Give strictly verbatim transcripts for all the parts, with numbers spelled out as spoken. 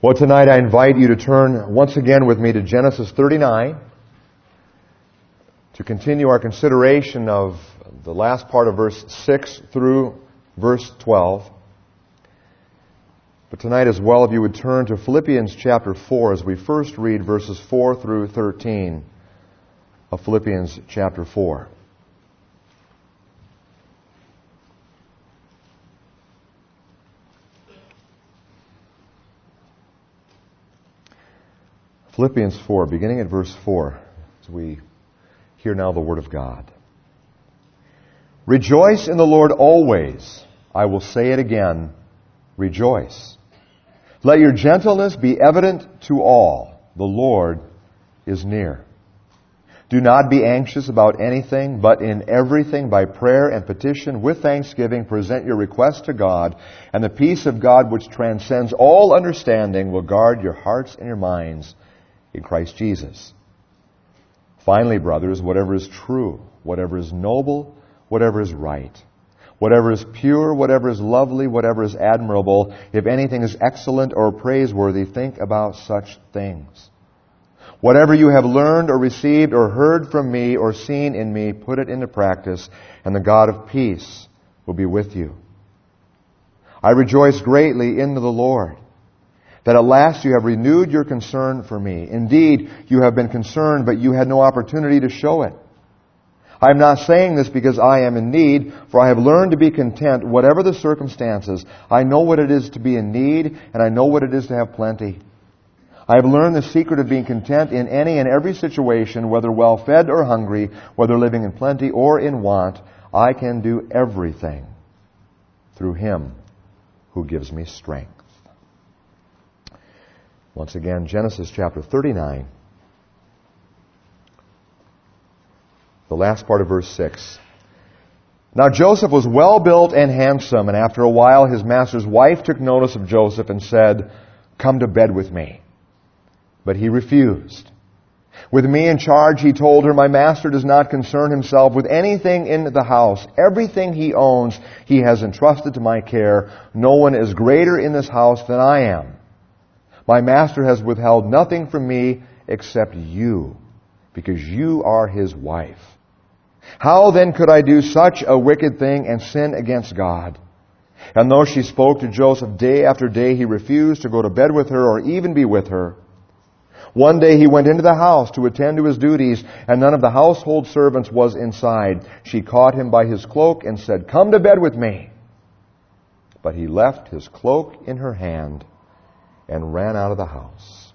Well, tonight I invite you to turn once again with me to Genesis thirty-nine to continue our consideration of the last part of verse six through verse twelve. But tonight as well, if you would turn to Philippians chapter four as we first read verses four through thirteen of Philippians chapter four. Philippians four, beginning at verse four, as we hear now the Word of God. Rejoice in the Lord always. I will say it again, rejoice. Let your gentleness be evident to all. The Lord is near. Do not be anxious about anything, but in everything by prayer and petition with thanksgiving present your requests to God, and the peace of God which transcends all understanding will guard your hearts and your minds in Christ Jesus. Finally, brothers, whatever is true, whatever is noble, whatever is right, whatever is pure, whatever is lovely, whatever is admirable, if anything is excellent or praiseworthy, think about such things. Whatever you have learned or received or heard from me or seen in me, put it into practice, and the God of peace will be with you. I rejoice greatly in the Lord that at last you have renewed your concern for me. Indeed, you have been concerned, but you had no opportunity to show it. I am not saying this because I am in need, for I have learned to be content, whatever the circumstances. I know what it is to be in need, and I know what it is to have plenty. I have learned the secret of being content in any and every situation, whether well-fed or hungry, whether living in plenty or in want. I can do everything through Him who gives me strength. Once again, Genesis chapter thirty-nine, the last part of verse six. Now Joseph was well built and handsome, and after a while his master's wife took notice of Joseph and said, "Come to bed with me." But he refused. "With me in charge," he told her, "my master does not concern himself with anything in the house. Everything he owns he has entrusted to my care. No one is greater in this house than I am. My master has withheld nothing from me except you, because you are his wife. How then could I do such a wicked thing and sin against God?" And though she spoke to Joseph day after day, he refused to go to bed with her or even be with her. One day he went into the house to attend to his duties, and none of the household servants was inside. She caught him by his cloak and said, "Come to bed with me." But he left his cloak in her hand and ran out of the house.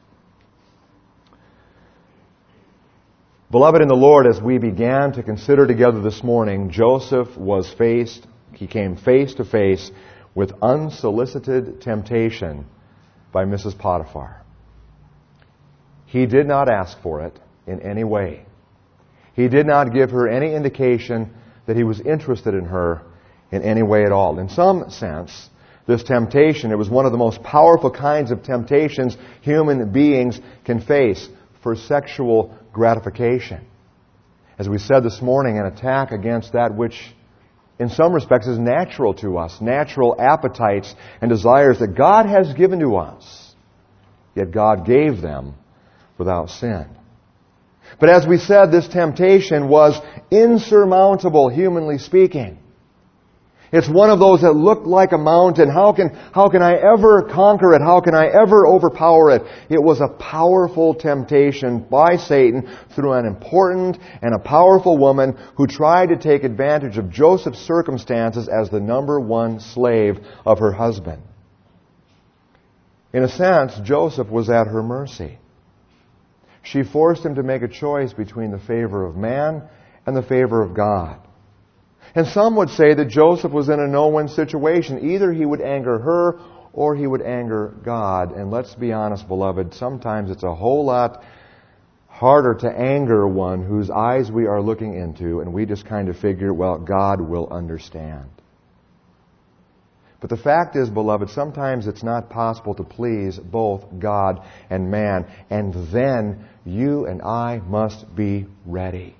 Beloved in the Lord, as we began to consider together this morning, Joseph was faced, he came face to face with unsolicited temptation by Missus Potiphar. He did not ask for it in any way. He did not give her any indication that he was interested in her in any way at all. In some sense, this temptation, it was one of the most powerful kinds of temptations human beings can face for sexual gratification. As we said this morning, an attack against that which in some respects is natural to us, natural appetites and desires that God has given to us. Yet God gave them without sin. But as we said, this temptation was insurmountable, humanly speaking. It's one of those that looked like a mountain. How can, how can I ever conquer it? How can I ever overpower it? It was a powerful temptation by Satan through an important and a powerful woman who tried to take advantage of Joseph's circumstances as the number one slave of her husband. In a sense, Joseph was at her mercy. She forced him to make a choice between the favor of man and the favor of God. And some would say that Joseph was in a no-win situation. Either he would anger her or he would anger God. And let's be honest, beloved, sometimes it's a whole lot harder to anger one whose eyes we are looking into, and we just kind of figure, well, God will understand. But the fact is, beloved, sometimes it's not possible to please both God and man. And then you and I must be ready.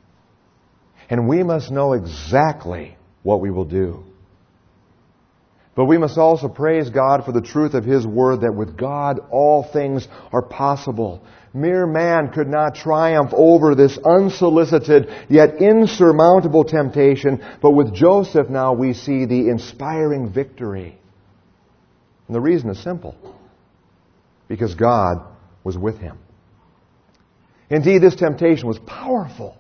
And we must know exactly what we will do. But we must also praise God for the truth of His Word that with God all things are possible. Mere man could not triumph over this unsolicited yet insurmountable temptation, but with Joseph now we see the inspiring victory. And the reason is simple. Because God was with him. Indeed, this temptation was powerful.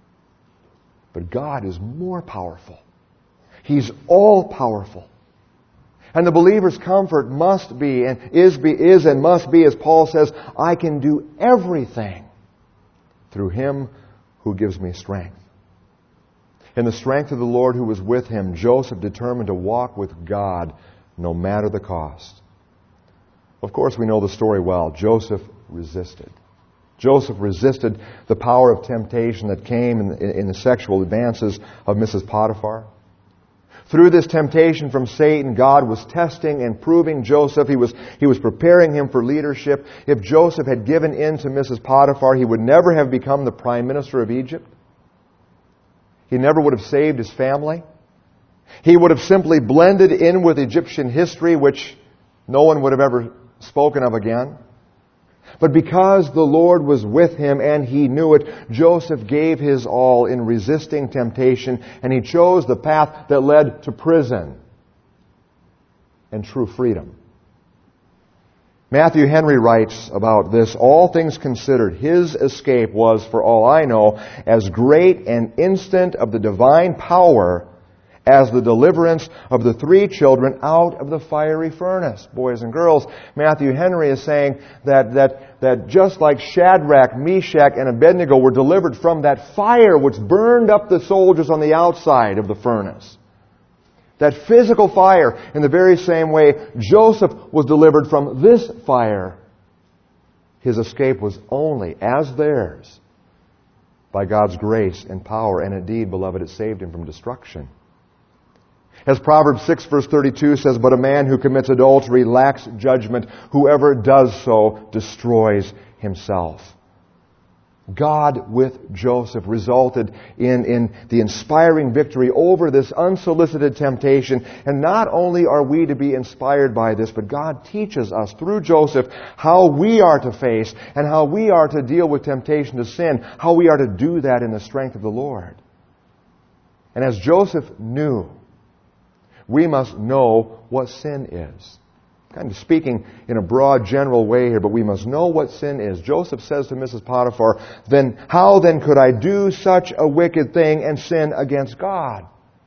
But God is more powerful. He's all-powerful. And the believer's comfort must be and is, be, is and must be, as Paul says, I can do everything through Him who gives me strength. In the strength of the Lord who was with him, Joseph determined to walk with God no matter the cost. Of course, we know the story well. Joseph resisted. Joseph resisted the power of temptation that came in, in the sexual advances of Missus Potiphar. Through this temptation from Satan, God was testing and proving Joseph. He was, he was preparing him for leadership. If Joseph had given in to Missus Potiphar, he would never have become the prime minister of Egypt. He never would have saved his family. He would have simply blended in with Egyptian history, which no one would have ever spoken of again. But because the Lord was with him and he knew it, Joseph gave his all in resisting temptation, and he chose the path that led to prison and true freedom. Matthew Henry writes about this, all things considered, his escape was, for all I know, as great an instant of the divine power as the deliverance of the three children out of the fiery furnace. Boys and girls, Matthew Henry is saying that, that, that just like Shadrach, Meshach, and Abednego were delivered from that fire which burned up the soldiers on the outside of the furnace, that physical fire, in the very same way Joseph was delivered from this fire, his escape was only, as theirs, by God's grace and power. And indeed, beloved, it saved him from destruction. As Proverbs six verse thirty-two says, but a man who commits adultery lacks judgment. Whoever does so destroys himself. God with Joseph resulted in, in the inspiring victory over this unsolicited temptation. And not only are we to be inspired by this, but God teaches us through Joseph how we are to face and how we are to deal with temptation to sin, how we are to do that in the strength of the Lord. And as Joseph knew, we must know what sin is. Kind of speaking in a broad, general way here, but we must know what sin is. Joseph says to Missus Potiphar, then how then could I do such a wicked thing and sin against God?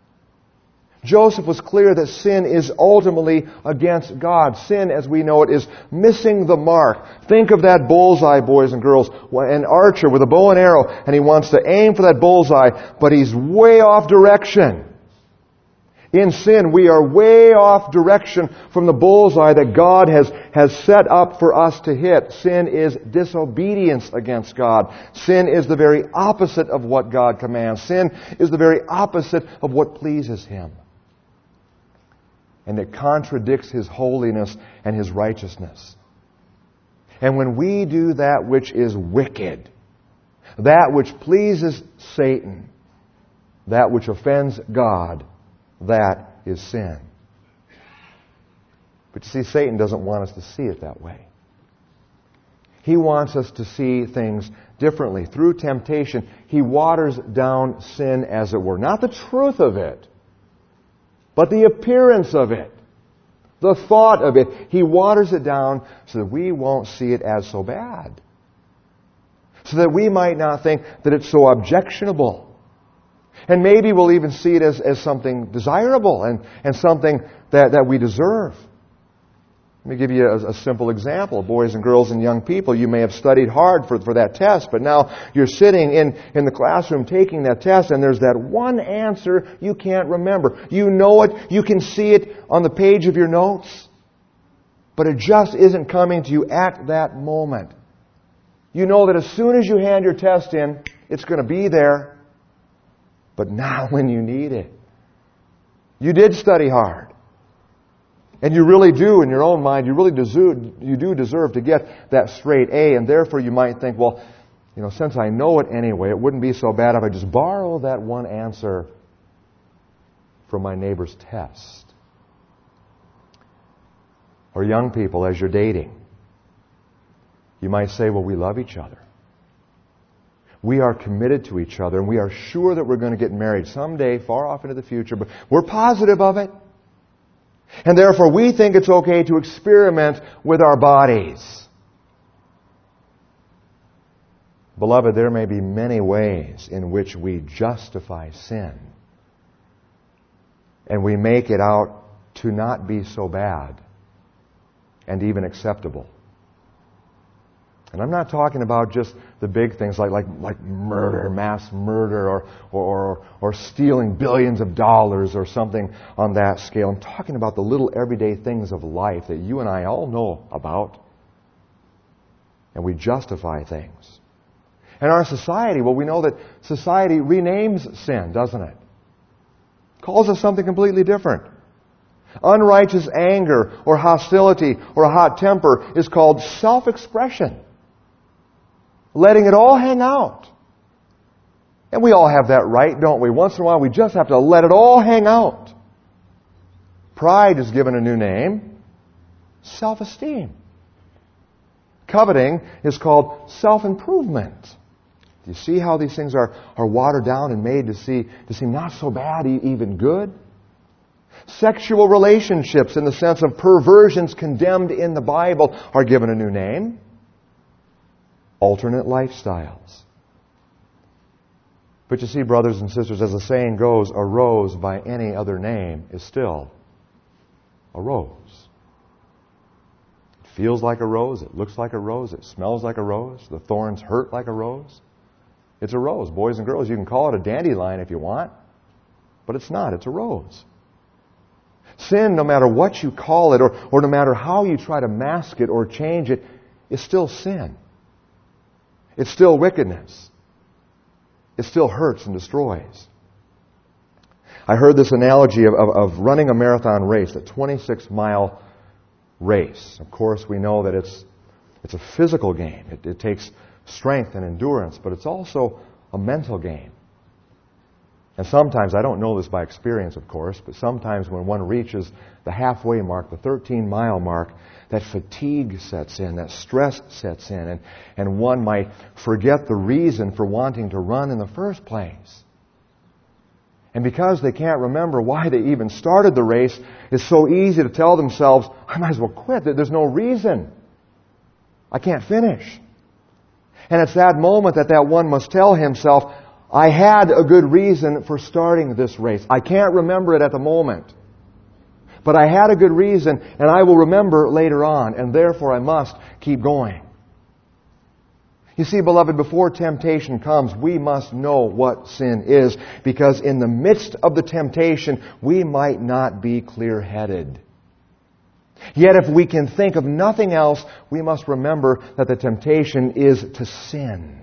Joseph was clear that sin is ultimately against God. Sin, as we know it, is missing the mark. Think of that bullseye, boys and girls. An archer with a bow and arrow, and he wants to aim for that bullseye, but he's way off direction. In sin, we are way off direction from the bullseye that God has, has set up for us to hit. Sin is disobedience against God. Sin is the very opposite of what God commands. Sin is the very opposite of what pleases Him. And it contradicts His holiness and His righteousness. And when we do that which is wicked, that which pleases Satan, that which offends God, that is sin. But you see, Satan doesn't want us to see it that way. He wants us to see things differently. Through temptation, he waters down sin, as it were. Not the truth of it, but the appearance of it, the thought of it. He waters it down so that we won't see it as so bad, so that we might not think that it's so objectionable. And maybe we'll even see it as, as something desirable and, and something that, that we deserve. Let me give you a, a simple example. Boys and girls and young people, you may have studied hard for, for that test, but now you're sitting in, in the classroom taking that test, and there's that one answer you can't remember. You know it, you can see it on the page of your notes, but it just isn't coming to you at that moment. You know that as soon as you hand your test in, it's going to be there. But now when you need it, you did study hard. And you really do, in your own mind, you really deserve, you do deserve to get that straight A. And therefore you might think, well, you know, since I know it anyway, it wouldn't be so bad if I just borrow that one answer from my neighbor's test. Or young people, as you're dating, you might say, well, we love each other. We are committed to each other, and we are sure that we're going to get married someday, far off into the future, but we're positive of it. And therefore, we think it's okay to experiment with our bodies. Beloved, there may be many ways in which we justify sin. And we make it out to not be so bad and even acceptable. And I'm not talking about just the big things like like, like murder, mass murder, or, or, or stealing billions of dollars or something on that scale. I'm talking about the little everyday things of life that you and I all know about. And we justify things. And our society, well, we know that society renames sin, doesn't it? Calls us something completely different. Unrighteous anger or hostility or a hot temper is called self-expression. Letting it all hang out. And we all have that right, don't we? Once in a while we just have to let it all hang out. Pride is given a new name. Self-esteem. Coveting is called self-improvement. Do you see how these things are, are watered down and made to, see, to seem not so bad, even good? Sexual relationships, in the sense of perversions condemned in the Bible, are given a new name. Alternate lifestyles. But you see, brothers and sisters, as the saying goes, a rose by any other name is still a rose. It feels like a rose, it looks like a rose, it smells like a rose, the thorns hurt like a rose. It's a rose. Boys and girls, you can call it a dandelion if you want, but it's not, it's a rose. Sin, no matter what you call it, or, or no matter how you try to mask it or change it, is still sin. It's still wickedness. It still hurts and destroys. I heard this analogy of, of, of running a marathon race, a twenty-six mile race. Of course, we know that it's, it's a physical game. It, it takes strength and endurance, but it's also a mental game. And sometimes, I don't know this by experience, of course, but sometimes when one reaches the halfway mark, the thirteen mile mark, that fatigue sets in, that stress sets in, and, and one might forget the reason for wanting to run in the first place. And because they can't remember why they even started the race, it's so easy to tell themselves, I might as well quit. There's no reason. I can't finish. And it's that moment that that one must tell himself, I had a good reason for starting this race. I can't remember it at the moment. But I had a good reason, and I will remember later on, and therefore I must keep going. You see, beloved, before temptation comes, we must know what sin is, because in the midst of the temptation, we might not be clear-headed. Yet if we can think of nothing else, we must remember that the temptation is to sin.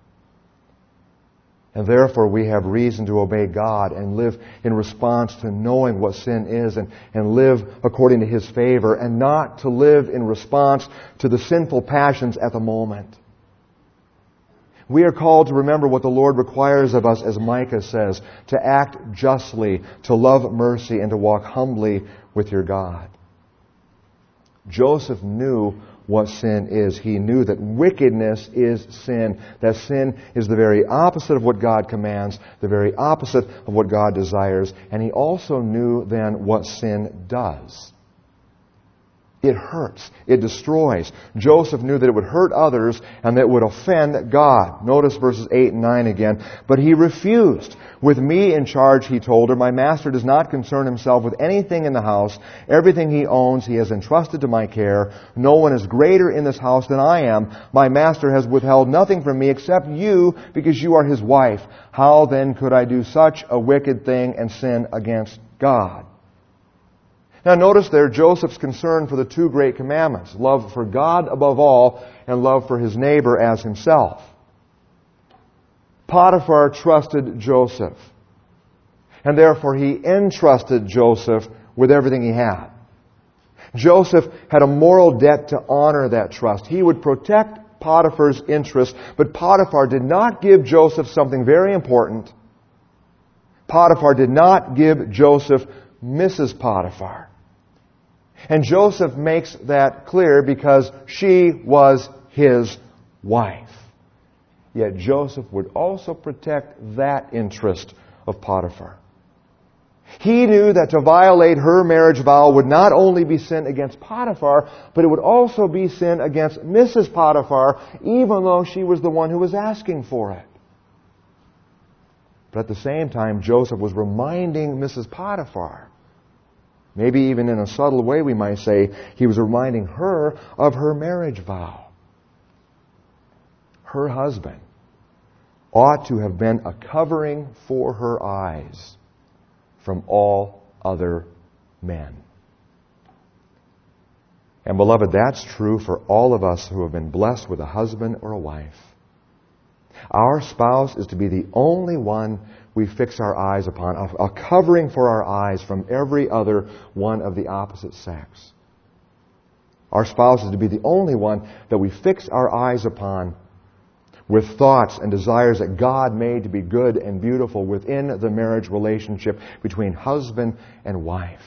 And therefore we have reason to obey God and live in response to knowing what sin is, and, and live according to His favor, and not to live in response to the sinful passions at the moment. We are called to remember what the Lord requires of us, as Micah says, to act justly, to love mercy, and to walk humbly with your God. Joseph knew what sin is. He knew that wickedness is sin, that sin is the very opposite of what God commands, the very opposite of what God desires. And he also knew then what sin does. It hurts. It destroys. Joseph knew that it would hurt others and that it would offend God. Notice verses eight and nine again. But he refused. With me in charge, he told her, my master does not concern himself with anything in the house. Everything he owns he has entrusted to my care. No one is greater in this house than I am. My master has withheld nothing from me except you, because you are his wife. How then could I do such a wicked thing and sin against God? Now notice there Joseph's concern for the two great commandments, love for God above all and love for his neighbor as himself. Potiphar trusted Joseph, and therefore he entrusted Joseph with everything he had. Joseph had a moral debt to honor that trust. He would protect Potiphar's interests, but Potiphar did not give Joseph something very important. Potiphar did not give Joseph Missus Potiphar. And Joseph makes that clear because she was his wife. Yet Joseph would also protect that interest of Potiphar. He knew that to violate her marriage vow would not only be sin against Potiphar, but it would also be sin against Missus Potiphar, even though she was the one who was asking for it. But at the same time, Joseph was reminding Missus Potiphar, maybe even in a subtle way we might say, he was reminding her of her marriage vow. Her husband ought to have been a covering for her eyes from all other men. And beloved, that's true for all of us who have been blessed with a husband or a wife. Our spouse is to be the only one we fix our eyes upon, a covering for our eyes from every other one of the opposite sex. Our spouse is to be the only one that we fix our eyes upon with thoughts and desires that God made to be good and beautiful within the marriage relationship between husband and wife.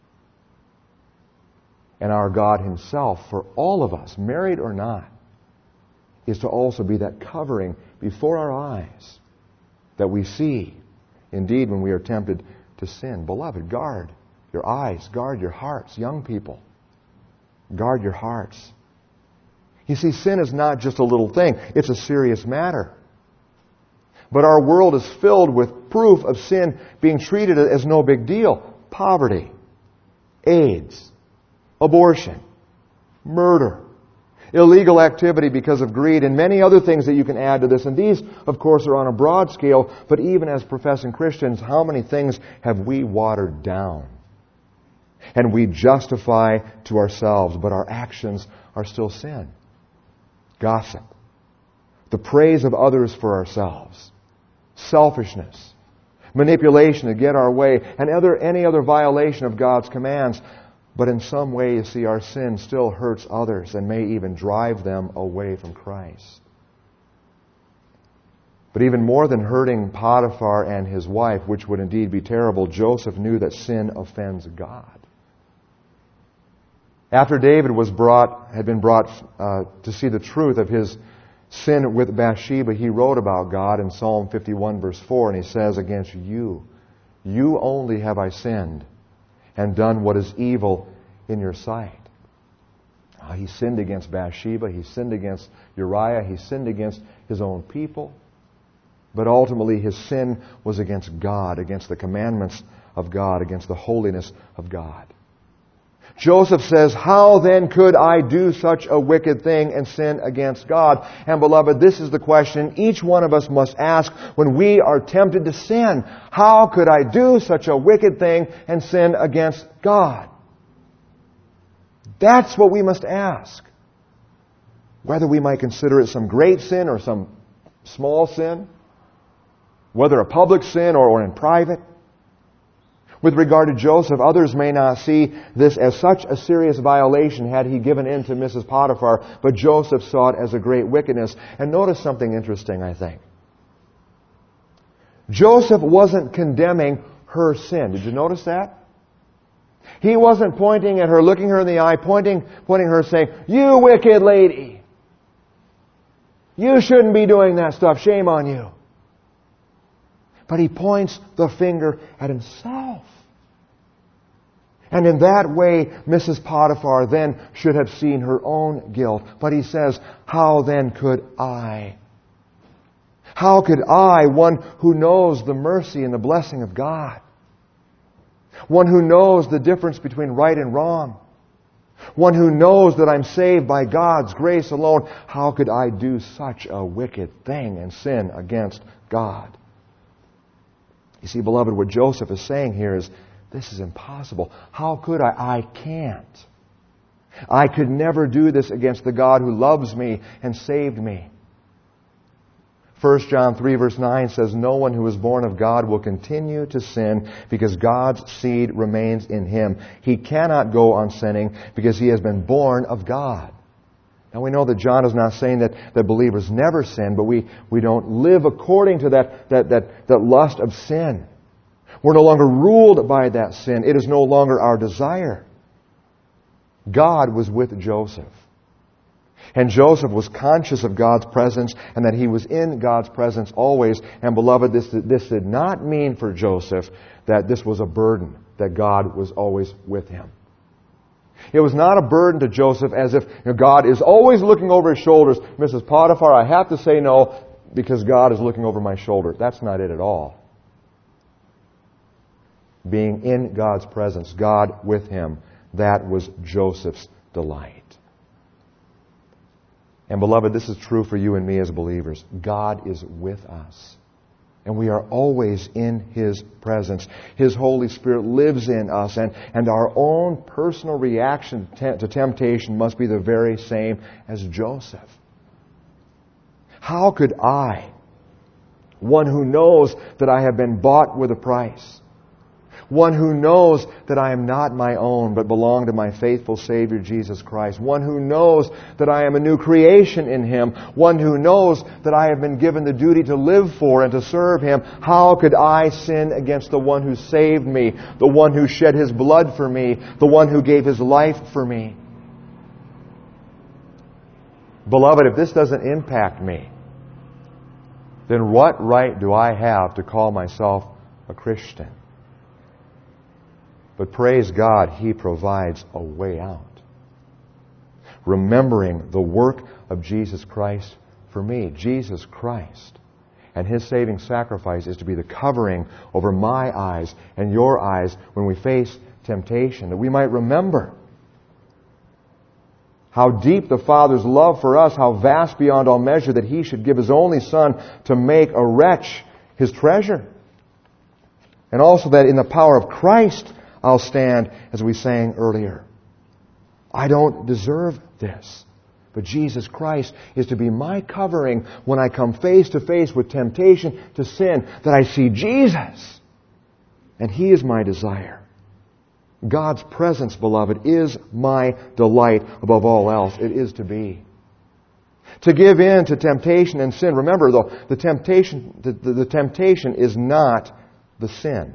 And our God Himself, for all of us, married or not, is to also be that covering before our eyes that we see, indeed, when we are tempted to sin. Beloved, guard your eyes, guard your hearts. Young people, guard your hearts. You see, sin is not just a little thing. It's a serious matter. But our world is filled with proof of sin being treated as no big deal. Poverty, AIDS, abortion, murder, illegal activity because of greed, and many other things that you can add to this. And these, of course, are on a broad scale, but even as professing Christians, how many things have we watered down? And we justify to ourselves, but our actions are still sin. Gossip, the praise of others for ourselves, selfishness, manipulation to get our way, and other, any other violation of God's commands. But in some way, you see, our sin still hurts others and may even drive them away from Christ. But even more than hurting Potiphar and his wife, which would indeed be terrible, Joseph knew that sin offends God. After David was brought, had been brought uh, to see the truth of his sin with Bathsheba, he wrote about God in Psalm fifty-one, verse four, and he says, "Against you, you only have I sinned, and done what is evil in your sight." Uh, he sinned against Bathsheba, he sinned against Uriah, he sinned against his own people. But ultimately his sin was against God, against the commandments of God, against the holiness of God. Joseph says, "How then could I do such a wicked thing and sin against God?" And beloved, this is the question each one of us must ask when we are tempted to sin. How could I do such a wicked thing and sin against God? That's what we must ask. Whether we might consider it some great sin or some small sin, whether a public sin or, or in private. With regard to Joseph, others may not see this as such a serious violation had he given in to Missus Potiphar, but Joseph saw it as a great wickedness. And notice something interesting, I think. Joseph wasn't condemning her sin. Did you notice that? He wasn't pointing at her, looking her in the eye, pointing, pointing her, saying, "You wicked lady! You shouldn't be doing that stuff. Shame on you." But he points the finger at himself. And in that way, Missus Potiphar then should have seen her own guilt. But he says, "How then could I? How could I, one who knows the mercy and the blessing of God, one who knows the difference between right and wrong, one who knows that I'm saved by God's grace alone, how could I do such a wicked thing and sin against God?" You see, beloved, what Joseph is saying here is, this is impossible. How could I? I can't. I could never do this against the God who loves me and saved me. First John three verse nine says, "No one who is born of God will continue to sin because God's seed remains in him. He cannot go on sinning because he has been born of God." Now we know that John is not saying that, that believers never sin, but we, we don't live according to that, that, that, that lust of sin. We're no longer ruled by that sin. It is no longer our desire. God was with Joseph. And Joseph was conscious of God's presence and that he was in God's presence always. And beloved, this, this did not mean for Joseph that this was a burden, that God was always with him. It was not a burden to Joseph as if, you know, God is always looking over his shoulders. Missus Potiphar, I have to say no because God is looking over my shoulder. That's not it at all. Being in God's presence, God with him, that was Joseph's delight. And beloved, this is true for you and me as believers. God is with us. And we are always in His presence. His Holy Spirit lives in us. And, and our own personal reaction to temptation must be the very same as Joseph. How could I, one who knows that I have been bought with a price, one who knows that I am not my own, but belong to my faithful Savior, Jesus Christ. One who knows that I am a new creation in Him. One who knows that I have been given the duty to live for and to serve Him. How could I sin against the one who saved me, the one who shed His blood for me, the one who gave His life for me? Beloved, if this doesn't impact me, then what right do I have to call myself a Christian? But praise God, He provides a way out. Remembering the work of Jesus Christ for me. Jesus Christ and His saving sacrifice is to be the covering over my eyes and your eyes when we face temptation. That we might remember how deep the Father's love for us, how vast beyond all measure that He should give His only Son to make a wretch His treasure. And also that in the power of Christ I'll stand, as we sang earlier. I don't deserve this. But Jesus Christ is to be my covering when I come face to face with temptation to sin, that I see Jesus. And He is my desire. God's presence, beloved, is my delight above all else. It is to be. To give in to temptation and sin. Remember, though, the temptation, the, the, the temptation is not the sin.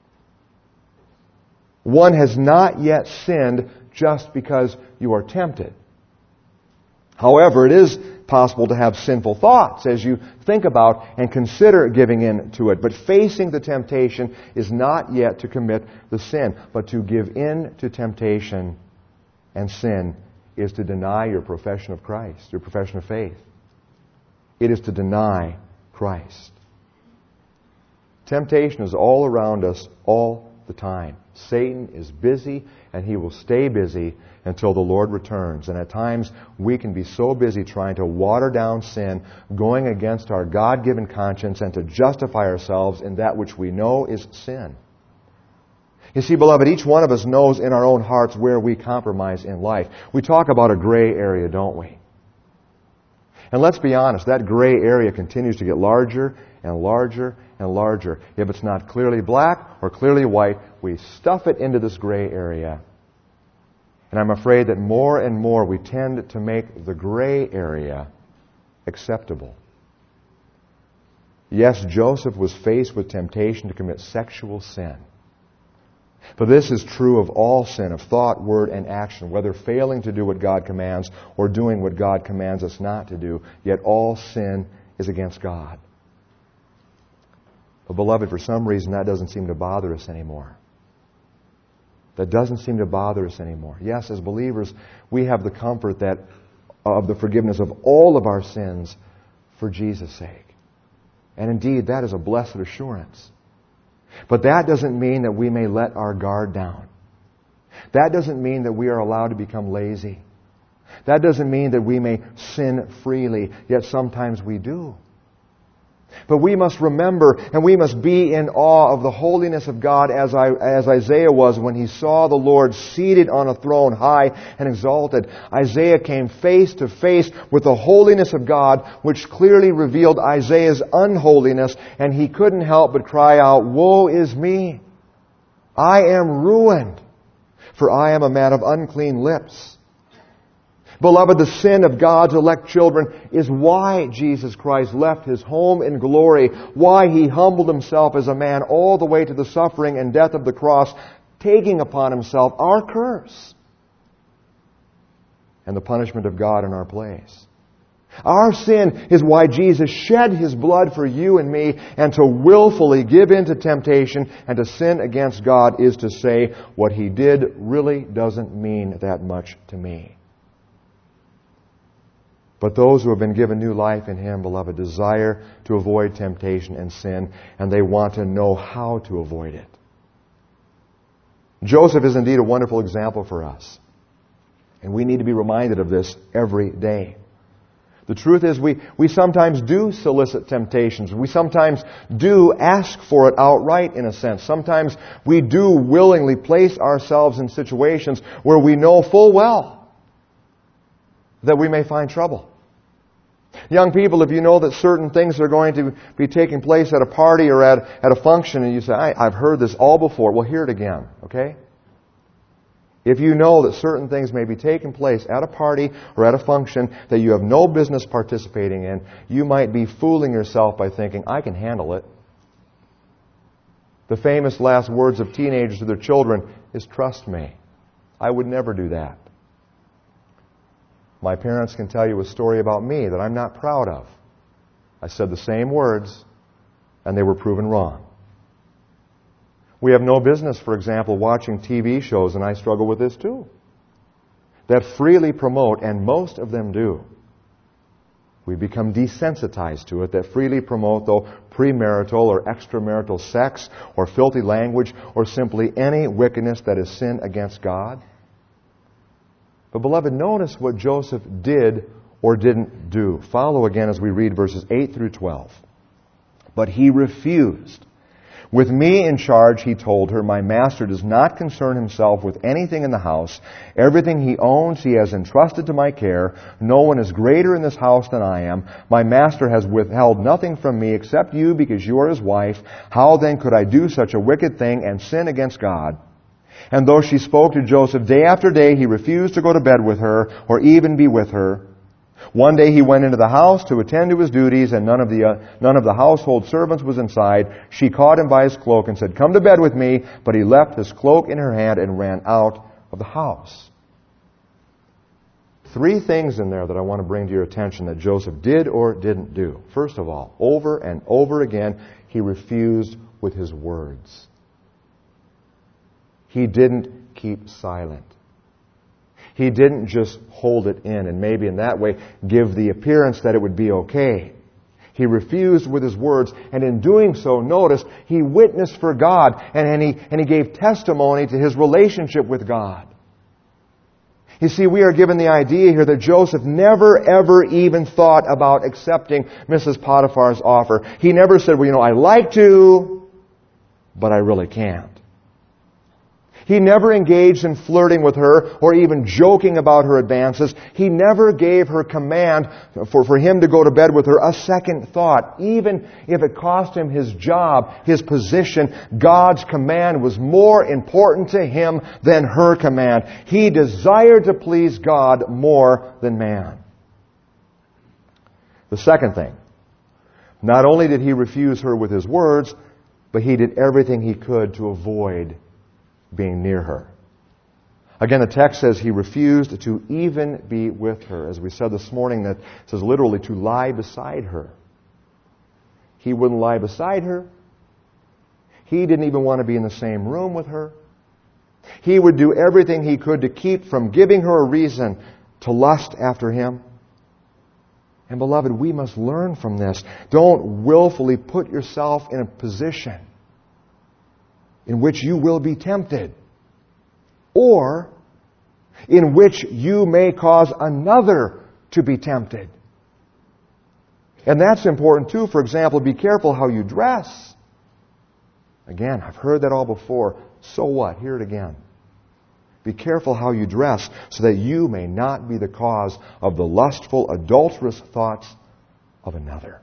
One has not yet sinned just because you are tempted. However, it is possible to have sinful thoughts as you think about and consider giving in to it. But facing the temptation is not yet to commit the sin. But to give in to temptation and sin is to deny your profession of Christ, your profession of faith. It is to deny Christ. Temptation is all around us all the time. Satan is busy, and he will stay busy until the Lord returns. And at times, we can be so busy trying to water down sin, going against our God-given conscience, and to justify ourselves in that which we know is sin. You see, beloved, each one of us knows in our own hearts where we compromise in life. We talk about a gray area, don't we? And let's be honest, that gray area continues to get larger and larger and larger. If it's not clearly black or clearly white, we stuff it into this gray area. And I'm afraid that more and more we tend to make the gray area acceptable. Yes, Joseph was faced with temptation to commit sexual sin. But this is true of all sin, of thought, word, and action, whether failing to do what God commands or doing what God commands us not to do, yet all sin is against God. But beloved, for some reason that doesn't seem to bother us anymore. That doesn't seem to bother us anymore. Yes, as believers, we have the comfort that of the forgiveness of all of our sins for Jesus' sake. And indeed, that is a blessed assurance. But that doesn't mean that we may let our guard down. That doesn't mean that we are allowed to become lazy. That doesn't mean that we may sin freely, yet sometimes we do. But we must remember and we must be in awe of the holiness of God as, I, as Isaiah was when he saw the Lord seated on a throne high and exalted. Isaiah came face to face with the holiness of God, which clearly revealed Isaiah's unholiness, and he couldn't help but cry out, "Woe is me! I am ruined, for I am a man of unclean lips." Beloved, the sin of God's elect children is why Jesus Christ left His home in glory, why He humbled Himself as a man all the way to the suffering and death of the cross, taking upon Himself our curse. and the punishment of God in our place. Our sin is why Jesus shed His blood for you and me, and to willfully give in to temptation and to sin against God is to say, what He did really doesn't mean that much to me. But those who have been given new life in Him, beloved, desire to avoid temptation and sin, and they want to know how to avoid it. Joseph is indeed a wonderful example for us. And we need to be reminded of this every day. The truth is we, we sometimes do solicit temptations. We sometimes do ask for it outright, in a sense. Sometimes we do willingly place ourselves in situations where we know full well that we may find trouble. Young people, if you know that certain things are going to be taking place at a party or at, at a function, and you say, I, I've heard this all before, well, hear it again, okay? If you know that certain things may be taking place at a party or at a function that you have no business participating in, you might be fooling yourself by thinking, I can handle it. The famous last words of teenagers to their children is, trust me, I would never do that. My parents can tell you a story about me that I'm not proud of. I said the same words, and they were proven wrong. We have no business, for example, watching T V shows, and I struggle with this too, that freely promote, and most of them do. We become desensitized to it, that freely promote, though, premarital or extramarital sex, or filthy language, or simply any wickedness that is sin against God. But beloved, notice what Joseph did or didn't do. Follow again as we read verses eight through twelve. But he refused. With me in charge, he told her, my master does not concern himself with anything in the house. Everything he owns he has entrusted to my care. No one is greater in this house than I am. My master has withheld nothing from me except you, because you are his wife. How then could I do such a wicked thing and sin against God? And though she spoke to Joseph day after day, he refused to go to bed with her or even be with her. One day he went into the house to attend to his duties, and none of the uh, none of the household servants was inside. She caught him by his cloak and said, come to bed with me. But he left his cloak in her hand and ran out of the house. Three things in there that I want to bring to your attention that Joseph did or didn't do. First of all, over and over again, he refused with his words. He didn't keep silent. He didn't just hold it in and maybe in that way give the appearance that it would be okay. He refused with his words, and in doing so, notice, he witnessed for God, and, and, he, and he gave testimony to his relationship with God. You see, we are given the idea here that Joseph never ever even thought about accepting Missus Potiphar's offer. He never said, well, you know, I like to, but I really can't. He never engaged in flirting with her or even joking about her advances. He never gave her command for, for him to go to bed with her a second thought. Even if it cost him his job, his position, God's command was more important to him than her command. He desired to please God more than man. The second thing, not only did he refuse her with his words, but he did everything he could to avoid being near her. Again, the text says he refused to even be with her. As we said this morning, that says literally to lie beside her. He wouldn't lie beside her. He didn't even want to be in the same room with her. He would do everything he could to keep from giving her a reason to lust after him. And beloved, we must learn from this. Don't willfully put yourself in a position in which you will be tempted, or in which you may cause another to be tempted. And that's important too. For example, be careful how you dress. Again, I've heard that all before. So what? Hear it again. Be careful how you dress so that you may not be the cause of the lustful, adulterous thoughts of another.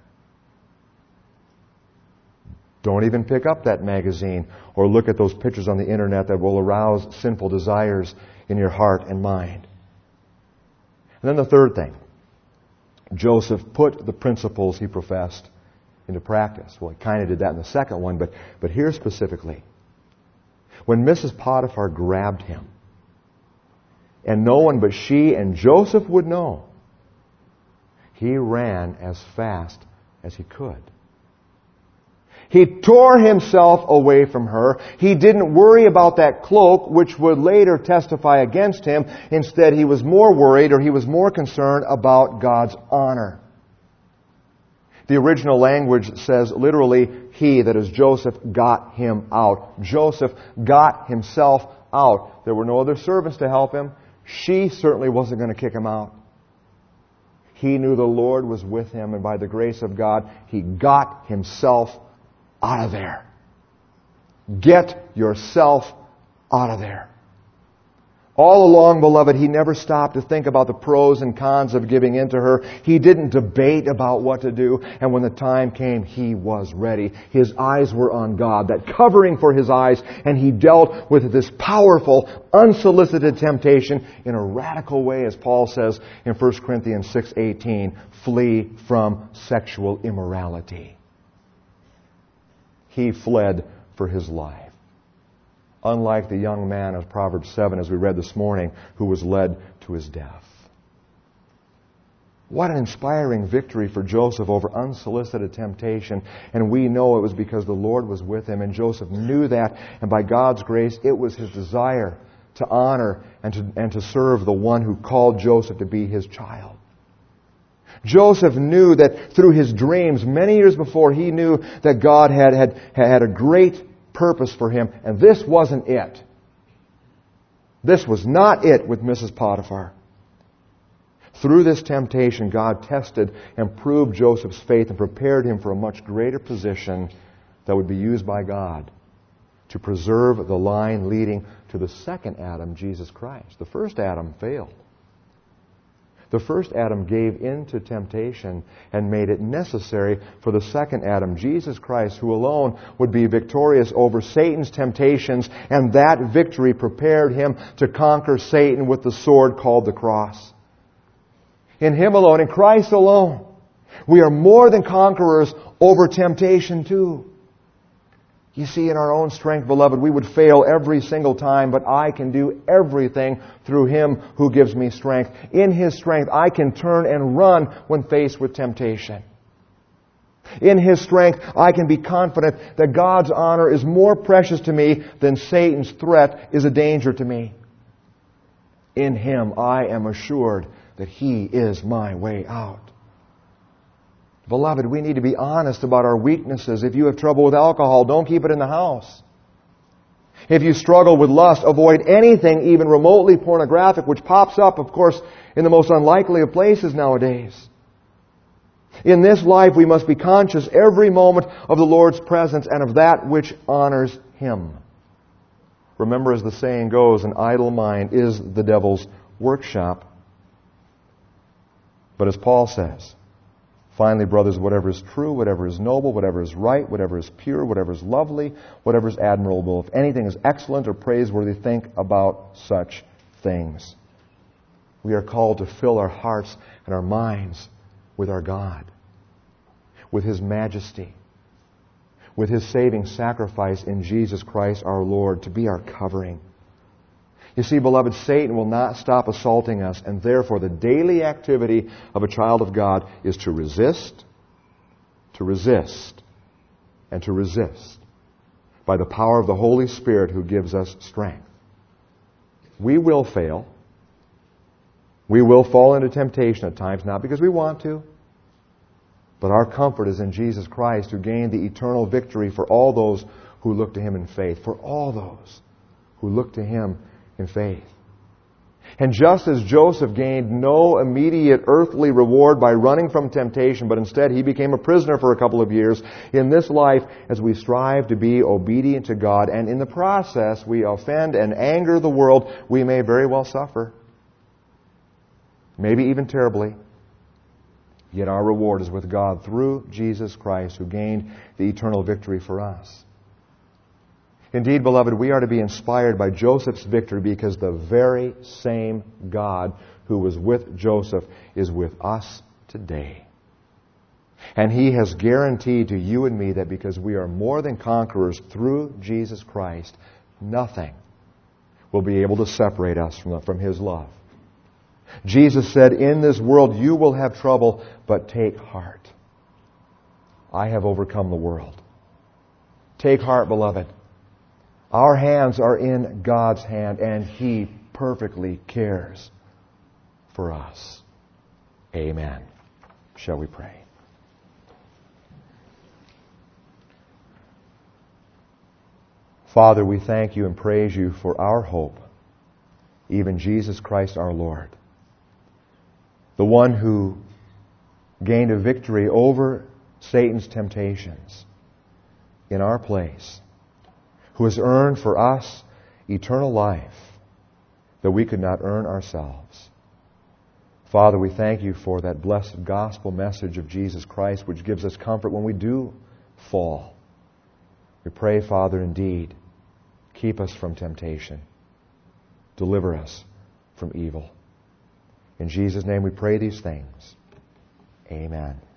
Don't even pick up that magazine or look at those pictures on the internet that will arouse sinful desires in your heart and mind. And then the third thing, Joseph put the principles he professed into practice. Well, he kind of did that in the second one, but, but here specifically. When Missus Potiphar grabbed him, and no one but she and Joseph would know, he ran as fast as he could. He tore himself away from her. He didn't worry about that cloak, which would later testify against him. Instead, he was more worried, or he was more concerned about God's honor. The original language says literally, he, that is Joseph, got him out. Joseph got himself out. There were no other servants to help him. She certainly wasn't going to kick him out. He knew the Lord was with him, and by the grace of God, he got himself out of there. Get yourself out of there. All along, beloved, he never stopped to think about the pros and cons of giving in to her. He didn't debate about what to do. And when the time came, he was ready. His eyes were on God, that covering for his eyes, and he dealt with this powerful, unsolicited temptation in a radical way, as Paul says in First Corinthians six eighteen, flee from sexual immorality. He fled for his life. Unlike the young man of Proverbs seven, as we read this morning, who was led to his death. What an inspiring victory for Joseph over unsolicited temptation. And we know it was because the Lord was with him, and Joseph knew that. And by God's grace, it was his desire to honor and to, and to serve the one who called Joseph to be his child. Joseph knew that through his dreams, many years before, he knew that God had, had, had a great purpose for him, and this wasn't it. This was not it with Missus Potiphar. Through this temptation, God tested and proved Joseph's faith and prepared him for a much greater position that would be used by God to preserve the line leading to the second Adam, Jesus Christ. The first Adam failed. The first Adam gave in to temptation and made it necessary for the second Adam, Jesus Christ, who alone would be victorious over Satan's temptations, and that victory prepared him to conquer Satan with the sword called the cross. In him alone, in Christ alone, we are more than conquerors over temptation too. You see, in our own strength, beloved, we would fail every single time, but I can do everything through Him who gives me strength. In His strength, I can turn and run when faced with temptation. In His strength, I can be confident that God's honor is more precious to me than Satan's threat is a danger to me. In Him, I am assured that He is my way out. Beloved, we need to be honest about our weaknesses. If you have trouble with alcohol, don't keep it in the house. If you struggle with lust, avoid anything even remotely pornographic, which pops up, of course, in the most unlikely of places nowadays. In this life, we must be conscious every moment of the Lord's presence and of that which honors Him. Remember, as the saying goes, an idle mind is the devil's workshop. But as Paul says, finally, brothers, whatever is true, whatever is noble, whatever is right, whatever is pure, whatever is lovely, whatever is admirable, if anything is excellent or praiseworthy, think about such things. We are called to fill our hearts and our minds with our God, with His majesty, with His saving sacrifice in Jesus Christ our Lord, to be our covering. You see, beloved, Satan will not stop assaulting us, and therefore the daily activity of a child of God is to resist, to resist, and to resist by the power of the Holy Spirit who gives us strength. We will fail. We will fall into temptation at times, not because we want to, but our comfort is in Jesus Christ, who gained the eternal victory for all those who look to Him in faith, for all those who look to Him in faith. And just as Joseph gained no immediate earthly reward by running from temptation, but instead he became a prisoner for a couple of years, in this life, as we strive to be obedient to God, and in the process we offend and anger the world, we may very well suffer. Maybe even terribly. Yet our reward is with God through Jesus Christ, who gained the eternal victory for us. Indeed, beloved, we are to be inspired by Joseph's victory, because the very same God who was with Joseph is with us today. And He has guaranteed to you and me that because we are more than conquerors through Jesus Christ, nothing will be able to separate us from, from His love. Jesus said, in this world you will have trouble, but take heart. I have overcome the world. Take heart, beloved. Our hands are in God's hand, and He perfectly cares for us. Amen. Shall we pray? Father, we thank You and praise You for our hope, even Jesus Christ our Lord, the one who gained a victory over Satan's temptations in our place, who has earned for us eternal life that we could not earn ourselves. Father, we thank You for that blessed gospel message of Jesus Christ, which gives us comfort when we do fall. We pray, Father, indeed, keep us from temptation. Deliver us from evil. In Jesus' name we pray these things. Amen.